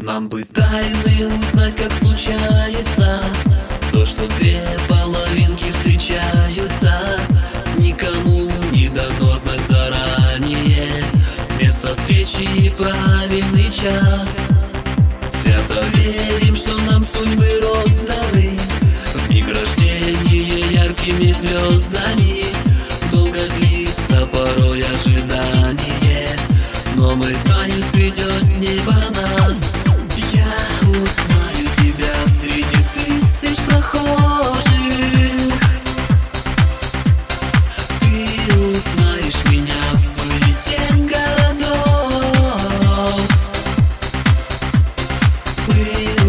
Нам бы тайны узнать, как случается то, что две половинки встречаются. Никому не дано знать заранее место встречи и правильный час. Свято верим, что нам судьбы розданы в миг рождения яркими звездами. Долго длится порой ожидание, но мы знаем, светет небо нас. Я узнаю тебя среди тысяч прохожих, ты узнаешь меня в суете городов.